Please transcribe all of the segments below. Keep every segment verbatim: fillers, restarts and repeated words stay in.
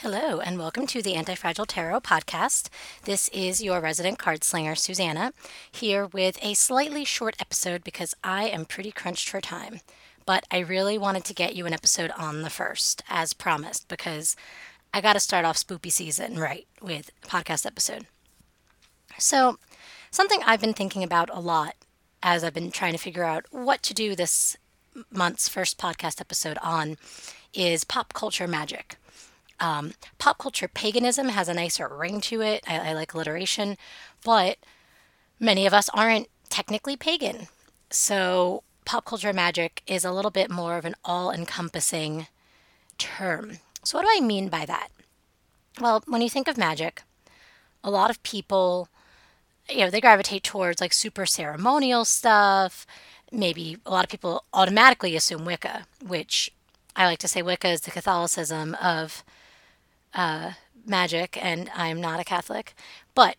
Hello, and welcome to the Anti-Fragile Tarot podcast. This is your resident card slinger, Susanna, here with a slightly short episode because I am pretty crunched for time. But I really wanted to get you an episode on the first, as promised, because I got to start off spoopy season right with a podcast episode. So, something I've been thinking about a lot as I've been trying to figure out what to do this month's first podcast episode on is pop culture magic. Um, pop culture paganism has a nicer ring to it. I, I like alliteration, but many of us aren't technically pagan. So pop culture magic is a little bit more of an all encompassing term. So, what do I mean by that? Well, when you think of magic, a lot of people, you know, they gravitate towards like super ceremonial stuff. Maybe a lot of people automatically assume Wicca, which I like to say Wicca is the Catholicism of magic, and I'm not a Catholic. But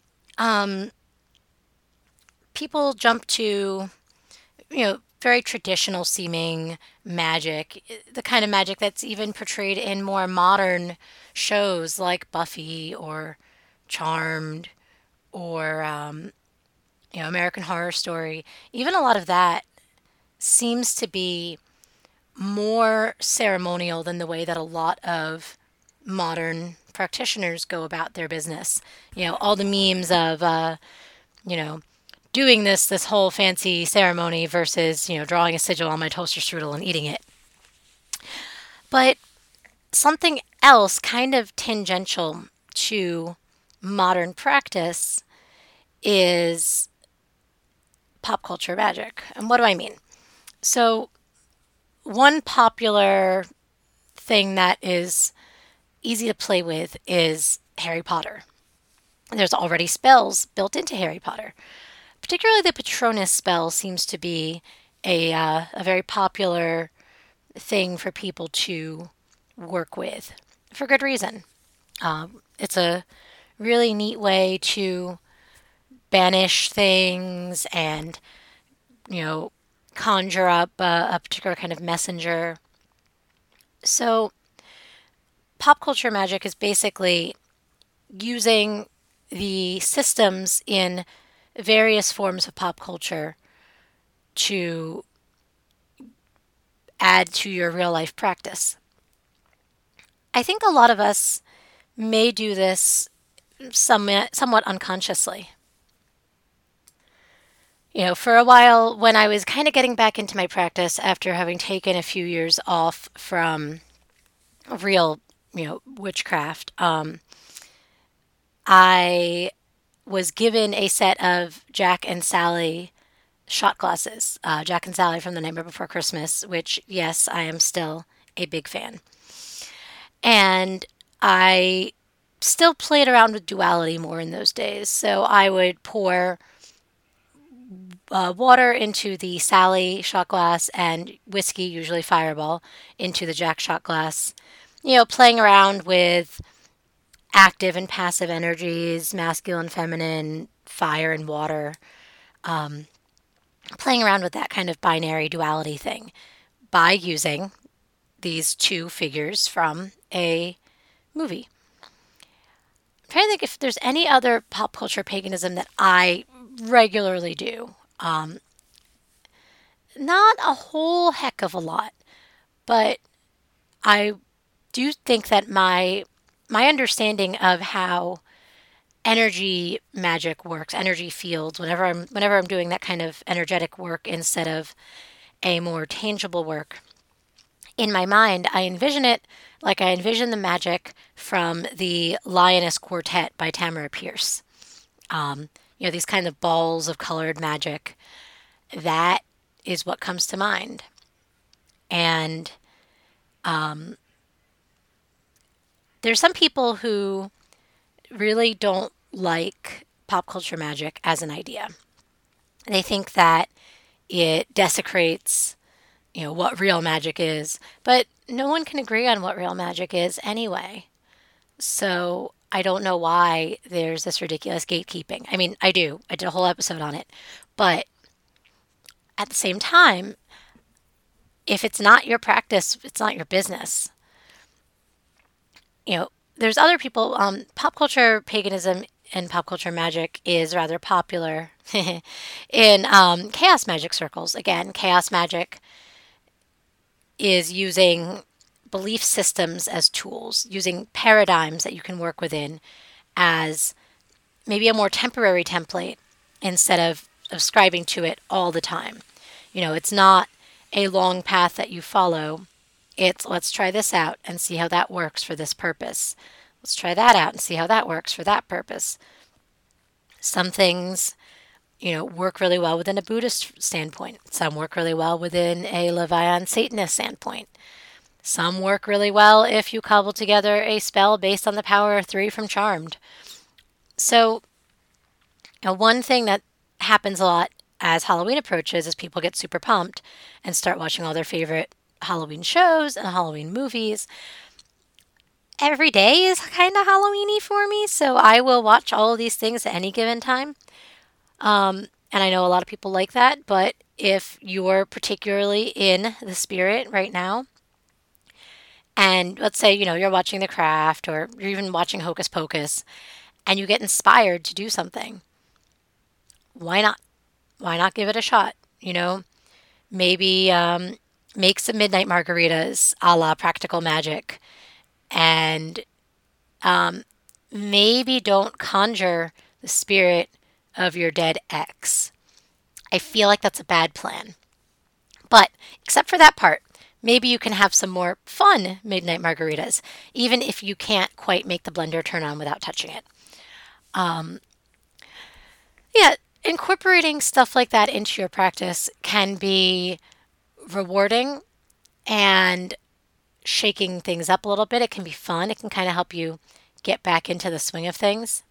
people jump to, you know, very traditional seeming magic, the kind of magic that's even portrayed in more modern shows like Buffy or Charmed or, um, you know, American Horror Story. Even a lot of that seems to be more ceremonial than the way that a lot of modern practitioners go about their business. You know, all the memes of, uh, you know, doing this this whole fancy ceremony versus, you know, drawing a sigil on my toaster strudel and eating it. But something else kind of tangential to modern practice is pop culture magic. And what do I mean? So, one popular thing that is easy to play with is Harry Potter. There's already spells built into Harry Potter. Particularly the Patronus spell seems to be a, uh, a very popular thing for people to work with for good reason. Um, it's a really neat way to banish things and, you know, conjure up a, a particular kind of messenger. So, pop culture magic is basically using the systems in various forms of pop culture to add to your real life practice. I think a lot of us may do this somewhat, somewhat unconsciously. You know, for a while when I was kind of getting back into my practice after having taken a few years off from real, you know, witchcraft, um, I was given a set of Jack and Sally shot glasses. Uh, Jack and Sally from The Nightmare Before Christmas, which, yes, I am still a big fan. And I still played around with duality more in those days. So I would pour uh, water into the Sally shot glass and whiskey, usually Fireball, into the Jack shot glass. You know, playing around with active and passive energies, masculine, feminine, fire and water, playing around with that kind of binary duality thing by using these two figures from a movie. I'm trying to think if there's any other pop culture paganism that I regularly do. Not a whole heck of a lot, but I do think that my my understanding of how energy magic works, energy fields, whenever I'm whenever I'm doing that kind of energetic work instead of a more tangible work, in my mind, I envision it like I envision the magic from the Lioness Quartet by Tamara Pierce. Um, you know, these kind of balls of colored magic. That is what comes to mind. And there's some people who really don't like pop culture magic as an idea. They think that it desecrates, you know, what real magic is, but no one can agree on what real magic is anyway. So I don't know why there's this ridiculous gatekeeping. I mean, I do. I did a whole episode on it. But at the same time, if it's not your practice, it's not your business. you know, there's other people, um, pop culture paganism and pop culture magic is rather popular in um, chaos magic circles. Again, chaos magic is using belief systems as tools, using paradigms that you can work within as maybe a more temporary template instead of ascribing to it all the time. You know, it's not a long path that you follow. It's let's try this out and see how that works for this purpose. Let's try that out and see how that works for that purpose. Some things, you know, work really well within a Buddhist standpoint. Some work really well within a Leviathan Satanist standpoint. Some work really well if you cobble together a spell based on the power of three from Charmed. So, you know, one thing that happens a lot as Halloween approaches is people get super pumped and start watching all their favorite Halloween shows and Halloween movies. Every day is kind of Halloweeny for me, so I will watch all of these things at any given time. Um, and I know a lot of people like that, but if you're particularly in the spirit right now, and let's say, you know, you're watching The Craft or you're even watching Hocus Pocus, and you get inspired to do something, why not? Why not give it a shot? You know, maybe um, make some midnight margaritas a la Practical Magic, and um, maybe don't conjure the spirit of your dead ex. I feel like that's a bad plan. But except for that part, maybe you can have some more fun midnight margaritas, even if you can't quite make the blender turn on without touching it. Um, yeah, incorporating stuff like that into your practice can be rewarding and shaking things up a little bit. It can be fun. It can kind of help you get back into the swing of things.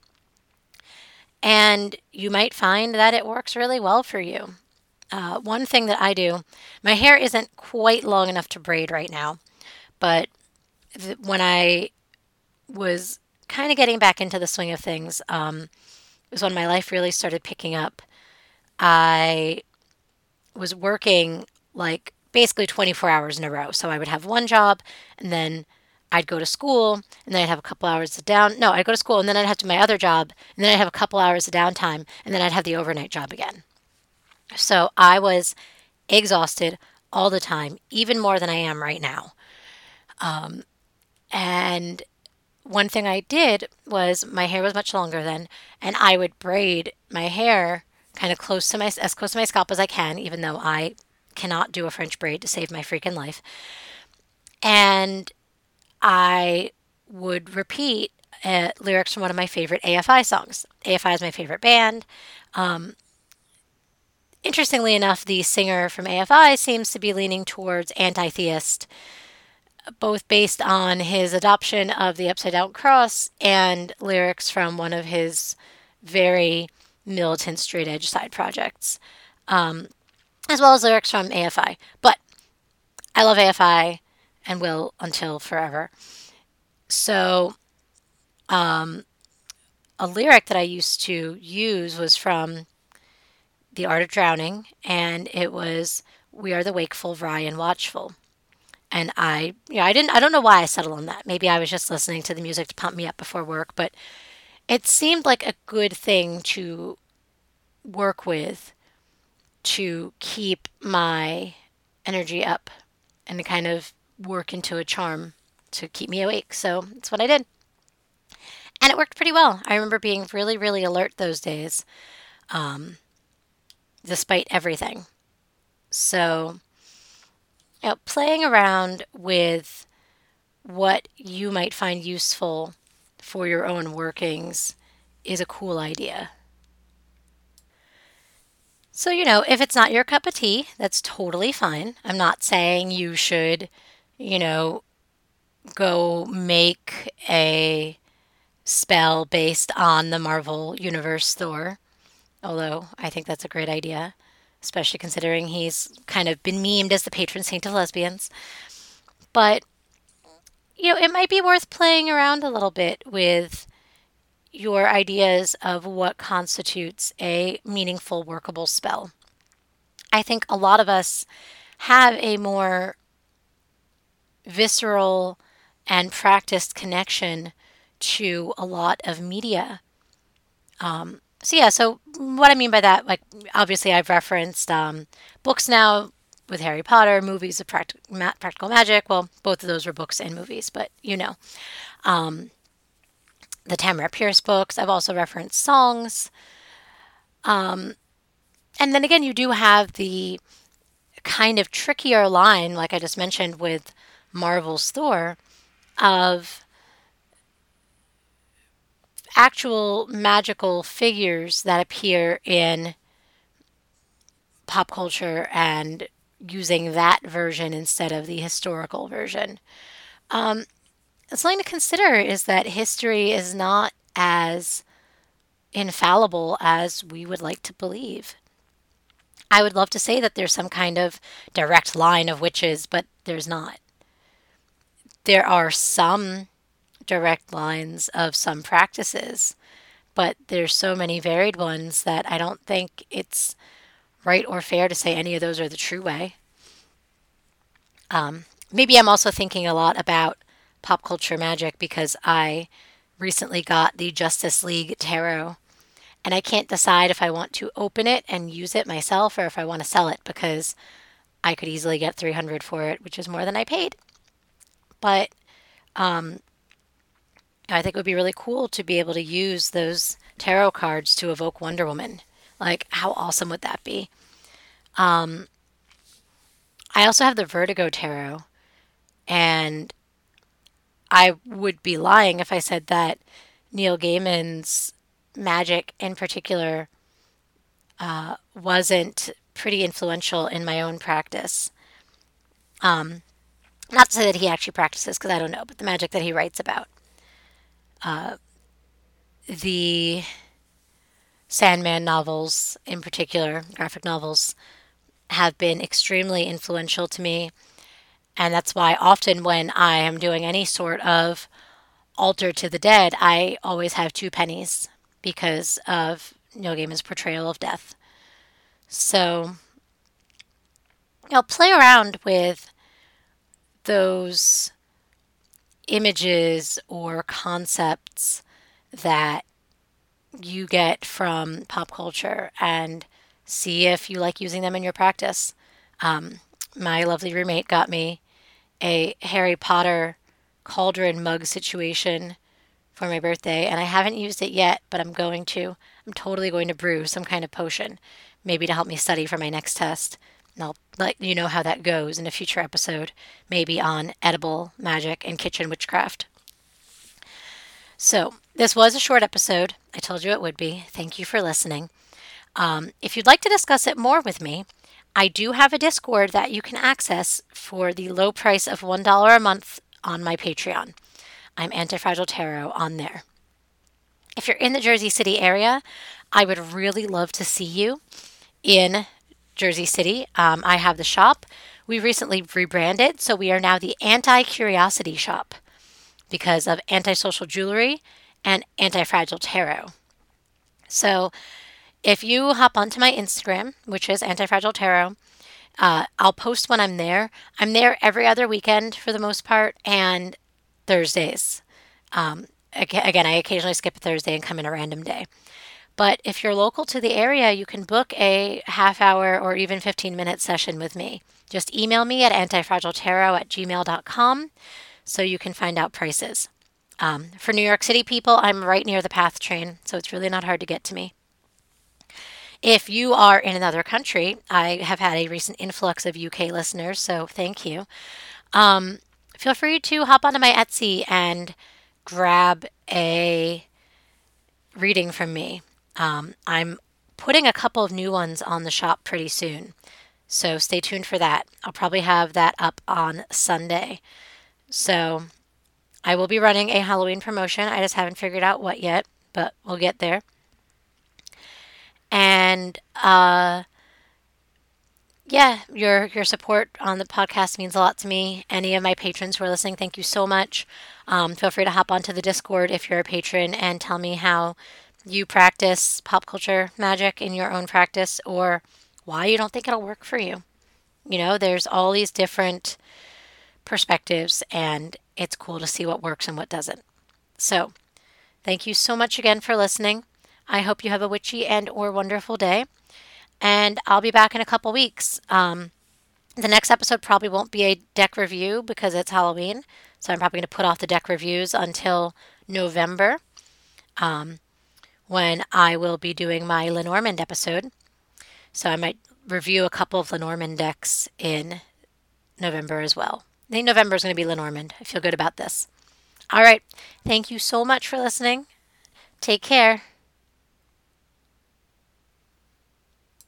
And you might find that it works really well for you. Uh, one thing that I do, my hair isn't quite long enough to braid right now, but th- when I was kind of getting back into the swing of things, um, it was when my life really started picking up. I was working like basically twenty-four hours in a row. So I would have one job and then I'd go to school and then I'd have a couple hours of down. No, I'd go to school and then I'd have to my other job and then I'd have a couple hours of downtime and then I'd have the overnight job again. So I was exhausted all the time, even more than I am right now. Um, and one thing I did was my hair was much longer then, and I would braid my hair kind of close to my as close to my scalp as I can, even though I cannot do a French braid to save my freaking life. And I would repeat uh, lyrics from one of my favorite A F I songs. A F I is my favorite band. Um, interestingly enough, the singer from A F I seems to be leaning towards anti-theist, both based on his adoption of the upside down cross and lyrics from one of his very militant straight edge side projects, um, as well as lyrics from A F I. But I love A F I and will until forever. So, um, a lyric that I used to use was from The Art of Drowning, and it was, "We are the wakeful, wry, and watchful." And I, you know, I didn't, I don't know why I settled on that. Maybe I was just listening to the music to pump me up before work, but it seemed like a good thing to work with to keep my energy up and to kind of work into a charm to keep me awake. So that's what I did. And it worked pretty well. I remember being really, really alert those days, um, despite everything. So, you know, playing around with what you might find useful for your own workings is a cool idea. So, you know, if it's not your cup of tea, that's totally fine. I'm not saying you should, you know, go make a spell based on the Marvel Universe Thor, although I think that's a great idea, especially considering he's kind of been memed as the patron saint of lesbians. But, you know, it might be worth playing around a little bit with your ideas of what constitutes a meaningful, workable spell. I think a lot of us have a more visceral and practiced connection to a lot of media. So yeah, so what I mean by that, like obviously I've referenced um, books now with Harry Potter, movies of practic- ma- Practical Magic. Well, both of those were books and movies, but you know, the Tamara Pierce books. I've also referenced songs. And then again, you do have the kind of trickier line, like I just mentioned with Marvel's Thor, of actual magical figures that appear in pop culture and using that version instead of the historical version. Something to consider is that history is not as infallible as we would like to believe. I would love to say that there's some kind of direct line of witches, but there's not. There are some direct lines of some practices, but there's so many varied ones that I don't think it's right or fair to say any of those are the true way. Maybe I'm also thinking a lot about pop culture magic because I recently got the Justice League Tarot, and I can't decide if I want to open it and use it myself or if I want to sell it because I could easily get three hundred for it, which is more than I paid. But I think it would be really cool to be able to use those tarot cards to evoke Wonder Woman. Like, how awesome would that be? I also have the Vertigo Tarot, and I would be lying if I said that Neil Gaiman's magic in particular wasn't pretty influential in my own practice. Not to say that he actually practices, because I don't know, but the magic that he writes about. The Sandman novels, in particular, graphic novels, have been extremely influential to me. And that's why often when I am doing any sort of altar to the dead, I always have two pennies because of Neil Gaiman's portrayal of death. So I'll play around with those images or concepts that you get from pop culture and see if you like using them in your practice. My lovely roommate got me a Harry Potter cauldron mug situation for my birthday, and I haven't used it yet, but I'm going to. I'm totally going to brew some kind of potion, maybe to help me study for my next test. And I'll let you know how that goes in a future episode, maybe on edible magic and kitchen witchcraft. So, this was a short episode. I told you it would be. Thank you for listening. Um, if you'd like to discuss it more with me, I do have a Discord that you can access for the low price of one dollar a month on my Patreon. I'm Antifragile Tarot on there. If you're in the Jersey City area, I would really love to see you in Jersey City. Um, I have the shop. We recently rebranded, so we are now the Anti Curiosity Shop because of antisocial jewelry and anti-fragile tarot. So if you hop onto my Instagram, which is anti-fragile tarot, uh, I'll post when I'm there. I'm there every other weekend for the most part, and Thursdays. Again, I occasionally skip a Thursday and come in a random day. But if you're local to the area, you can book a half hour or even fifteen minute session with me. Just email me at antifragiletarot at gmail dot com so you can find out prices. Um, for New York City people, I'm right near the PATH train, so it's really not hard to get to me. If you are in another country, I have had a recent influx of U K listeners, so thank you. Um, feel free to hop onto my Etsy and grab a reading from me. Um, I'm putting a couple of new ones on the shop pretty soon, so stay tuned for that. I'll probably have that up on Sunday. So I will be running a Halloween promotion. I just haven't figured out what yet, but we'll get there. And uh, yeah, your your support on the podcast means a lot to me. Any of my patrons who are listening, thank you so much. Um, feel free to hop onto the Discord if you're a patron and tell me how you practice pop culture magic in your own practice or why you don't think it'll work for you. You know, there's all these different perspectives, and it's cool to see what works and what doesn't. So, thank you so much again for listening. I hope you have a witchy and or wonderful day, and I'll be back in a couple weeks. Um, the next episode probably won't be a deck review because it's Halloween, so I'm probably going to put off the deck reviews until November, um, when I will be doing my Lenormand episode. So I might review a couple of Lenormand decks in November as well. I think November is going to be Lenormand. I feel good about this. All right. Thank you so much for listening. Take care.